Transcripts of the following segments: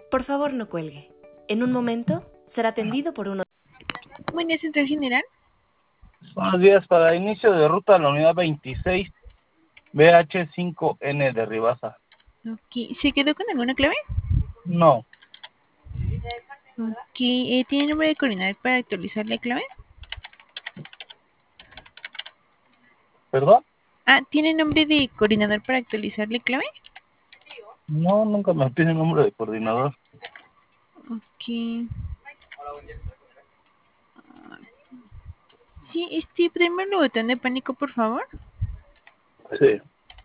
Por favor, no cuelgue. En un momento será atendido por uno. Buen día, Central General. Buenos días, para inicio de ruta la unidad 26 BH5N de Ribasa. Ok, ¿se quedó con alguna clave? No, Ok, ¿tiene nombre de coordinador para actualizar la clave? ¿perdón? Ah, ¿tiene nombre de coordinador para actualizar la clave? No, nunca me pide el nombre de coordinador. Ok. Sí, prima el botón de pánico, por favor. Sí.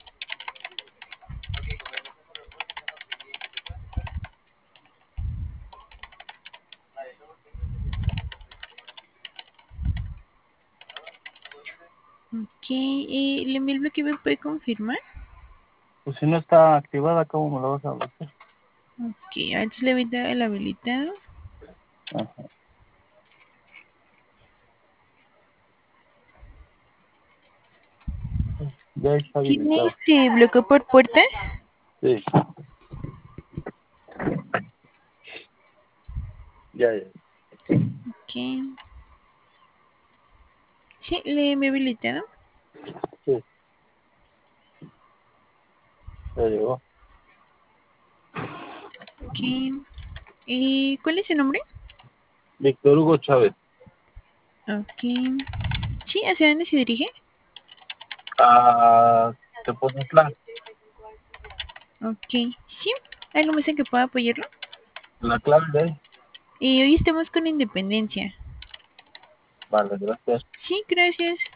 Ok, ¿le envié el bloqueo? ¿Me puede confirmar? Pues si no está activada, ¿cómo me lo vas a hacer? Ok, antes le voy a dar el habilitado. Ajá. Ya está ¿Tiene habilitado. bloqueo por puertas? Sí. Ya. Ok. Sí, le envié habilitado. Sí, ya llegó. Ok. ¿Cuál es su nombre? Víctor Hugo Chávez. Ok. Sí, ¿hacia dónde se dirige? Ah, Tepoztlán. Ok. Sí, ¿algo más en que pueda apoyarlo? La clave de ahí. Hoy estamos con Independencia. Vale, gracias. Sí, gracias.